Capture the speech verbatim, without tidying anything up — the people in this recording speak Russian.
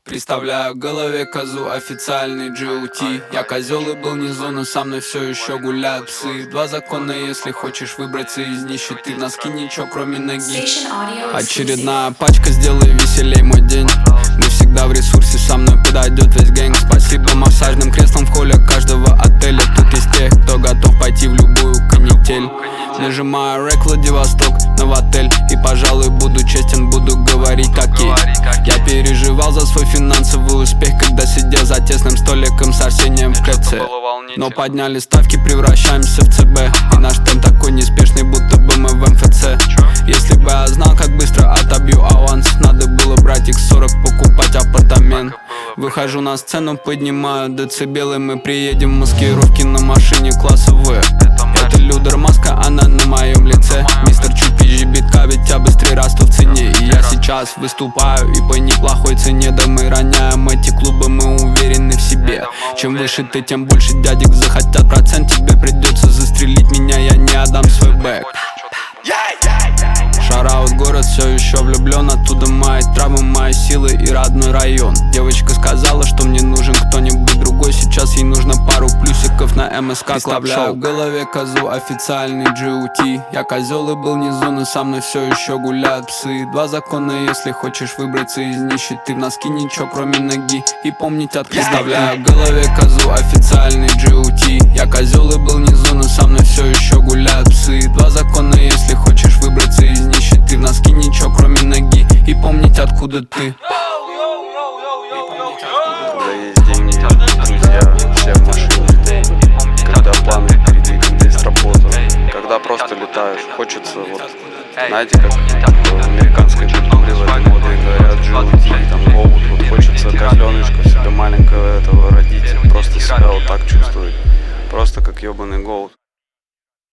Представляю в голове козу, официальный джи о ти. Я козел и был не зона, со мной все еще гуляют псы. Два закона, если хочешь выбраться из нищеты. В носки ничего кроме ноги. Очередная пачка, сделай веселей мой день. Мы всегда в ресурсе, со мной подойдет весь гэнг. Спасибо массажным креслам в холле каждого отеля. Тут есть те, кто готов пойти в любую канитель. Нажимаю рэк Владивосток на в отель. И пожалуй буду честен, буду говорить как есть. Я переживал за свой финансовый успех, когда сидел за тесным столиком с Арсением в КЦ. Но подняли ставки, превращаемся в ЦБ. И наш темп такой неспешный, будто бы мы в эм эф цэ. Если бы я знал, как быстро отобью аванс, надо было брать икс сорок, покупать апартамент. Выхожу на сцену, поднимаю децибелы. Мы приедем в маскировке на машине класса В. Это Людер маска, она на моем лице. Мистер Чупи битка, ведь я быстрее расту в цене. И я сейчас выступаю и по неплохой цене. Да мы роняем эти клубы, мы уверены в себе. Чем выше ты, тем больше дядек захотят процент. Тебе придется застрелить меня, я не отдам свой бэк. Шараут город, все еще влюблен. Оттуда мои травмы, мои силы и родной район. Девочка сказала, что мне нужен кто-нибудь другой. Сейчас ей нужно пару плюсиков на эм эс ка Club Show. В голове козу, официальный джи о ти. Я козел и был не зона, со мной все еще гуляют псы. Два закона, если хочешь выбраться из нищеты. В носки ничего кроме ноги и помнить от представляю в голове козу, официальный джи о ти. Я козел и был не зона, со мной все еще гуляют псы. Два закона, если хочешь выбраться из нищеты. В носки ничего кроме ноги и помнить откуда ты. Когда есть деньги, друзья, все в машине. Когда планы впереди, когда есть работа. Когда просто летаешь, хочется вот, знаете, как в американской культуре в этом моде говорят джи о ти, там гоут, вот хочется козленочка себе маленького этого родить, просто себя вот так чувствовать, просто как ебаный гоут.